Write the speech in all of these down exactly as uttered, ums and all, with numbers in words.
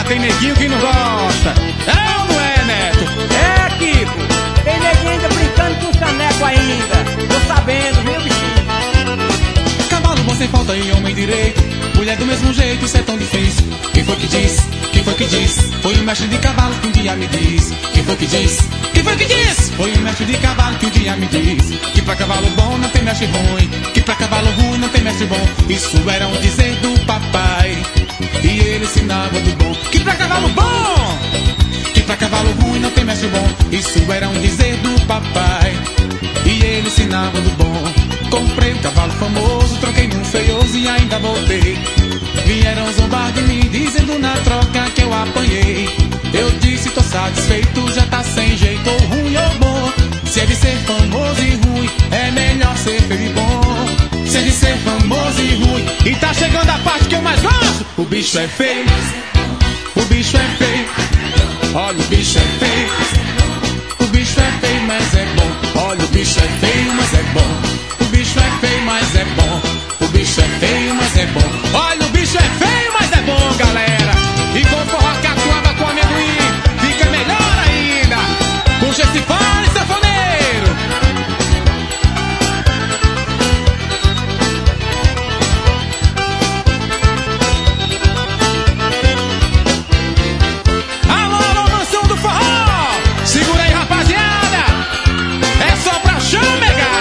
tem neguinho que não gosta. É ou não é, Neto? É, Kiko. Tem neguinho ainda brincando com o caneco ainda. Tô sabendo, viu, bichinho? Cavalo bom sem falta e homem direito. Mulher do mesmo jeito, isso é tão difícil. Quem foi que disse? Quem foi que disse? Foi o mestre de cavalo que um dia me disse. Quem foi que disse? Quem foi que disse? Foi o mestre de cavalo que um dia me disse. Que pra cavalo bom não tem mestre ruim. Que pra cavalo ruim não tem mestre bom. Isso era um dizer do papai. E ele ensinava do bom. Que pra cavalo bom! Que pra cavalo ruim não tem mestre bom. Isso era um dizer do papai. E ele ensinava do bom. Comprei um cavalo famoso, troquei num feioso e ainda voltei. Vieram zombar de mim, dizendo na troca que eu apanhei. Eu disse, tô satisfeito, já tá sem jeito, ou ruim ou bom. Se é de ser famoso e ruim, é melhor ser feio e bom. Se é de ser famoso e ruim, e tá chegando a parte que eu mais gosto. O bicho é feio, o bicho é feio. Olha, o bicho é feio. O bicho é feio, mas é bom. Olha, o bicho é feio, mas é bom. O bicho é feio, mas é bom. O bicho é feio, mas é bom. Olha, o bicho é feio, mas é bom, galera. E com forró catuaba com amendoim, fica melhor ainda. Com Gessifone e sanfoneiro. Alô, alô, mansão do forró. Segura aí, rapaziada. É só pra chamegar.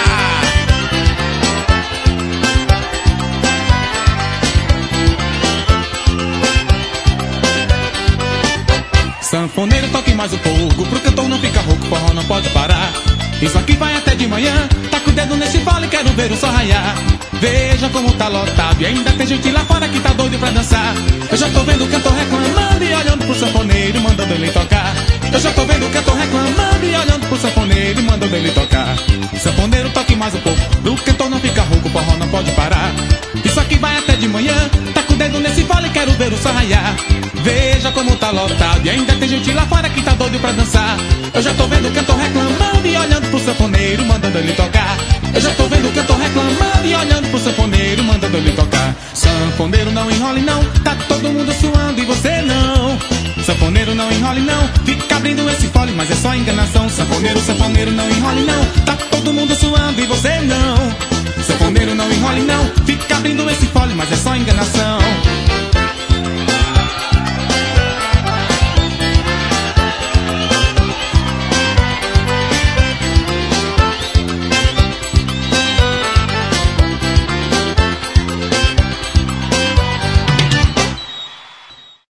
Sanfoneiro, toque mais um pouco, pro cantor não ficar rouco, forró não pode parar. Isso aqui vai até de manhã, tá com o dedo nesse fole, quero ver o sol raiar. Veja como tá lotado e ainda tem gente lá fora que tá doido pra dançar. Eu já tô vendo o cantor reclamando e olhando pro sanfoneiro, mandando ele tocar. Eu já tô vendo o cantor reclamando e olhando pro sanfoneiro, mandando ele tocar. Sanfoneiro, toque mais um pouco, pro cantor não ficar rouco, forró não pode parar. Isso aqui vai até de manhã, tá com o dedo nesse fole, quero ver o sol raiar. Veja como tá lotado e ainda tem gente lá fora que tá doido pra dançar. Eu já tô vendo o cantor reclamando e olhando pro sanfoneiro, mandando ele tocar. Eu já tô vendo o cantor reclamando e olhando pro sanfoneiro, mandando ele tocar. Sanfoneiro, não enrole não, tá todo mundo suando e você não. Sanfoneiro, não enrole não, fica abrindo esse fole, mas é só enganação. Sanfoneiro, sanfoneiro, não enrole não, tá todo mundo suando e você não. Sanfoneiro, não enrole não, fica abrindo esse fole, mas é só enganação.